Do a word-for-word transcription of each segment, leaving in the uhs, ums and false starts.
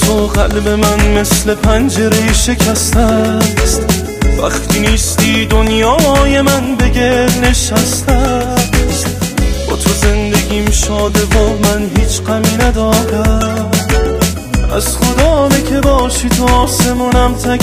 تو قلب من مثل پنجره شکسته است. وقتی نیستی دنیای من به گل نشسته است. با تو زندگیم شاده و من هیچ غمی ندارم. از خدامه که باشی تو آسمونم تک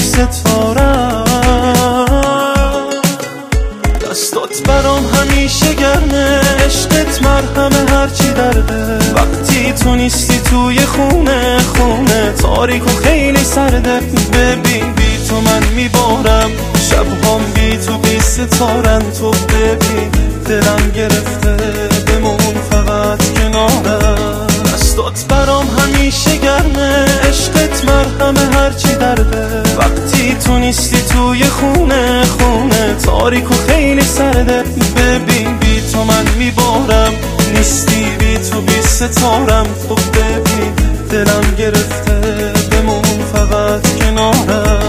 ستارم. دستات برام همیشه گرمه، عشقت مرهمه هرچی درده. وقتی تو نیستی توی خونه خونه تاریک و خیلی سرده. ببین بی تو من میبارم، شبهام بی تو بی ستارن. تو ببین دلم گرفته، بمون فقط کنارم. دستات برام همیشه گرمه، عشقت مرهمه هرچی درده. وقتی تو نیستی توی خونه خونه تاریک و خیلی سرده. ببین بی تو من میبارم، نیستی بی تو بی ستارم. تو ببین دلم گرفته، بمون فقط کنارم.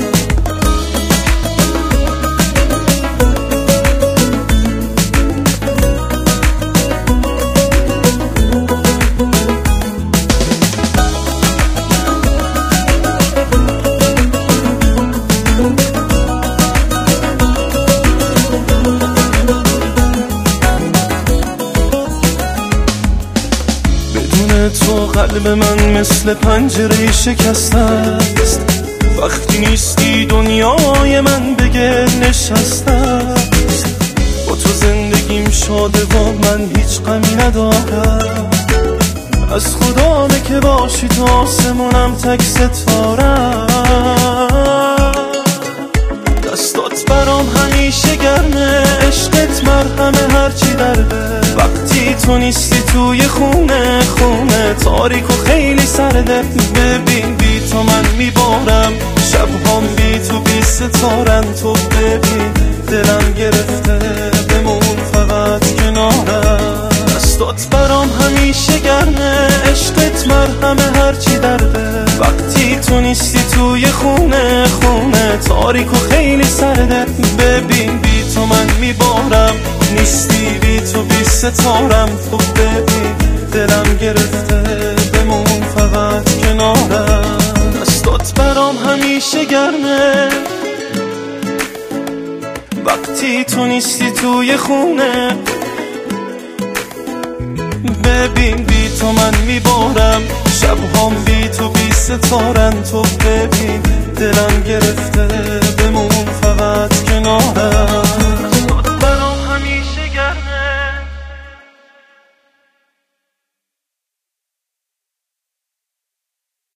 تو قلب من مثل پنجره شکسته است. وقتی نیستی دنیای من به گل نشسته است. با تو زندگیم شاده و من هیچ غمی ندارم. از خدامه که باشی تو آسمونم تک ستارم. دستات برام همیشه گرمه، عشقت مرهمه هرچی درده. وقتی تو نیستی توی خونه خونه تاریک و خیلی سرده. ببین بی تو من میبارم، شبهام بی تو بی ستارن. تو ببین دلم گرفته، بمون فقط کنارم. دستات برام همیشه گرمه، عشقت مرهمه هرچی درده. وقتی تو نیستی توی خونه خونه تاریک و خیلی سرده. ببین بی تو من میبارم، نیستی بی تو بی ستارم. تو ببین دلم گرفته، بمون فقط کنارم. دستات برام همیشه گرمه، وقتی تو نیستی توی خونه. ببین بی تو من میبارم، شبهام بی تو بی ستارن. تو ببین دلم گرفته،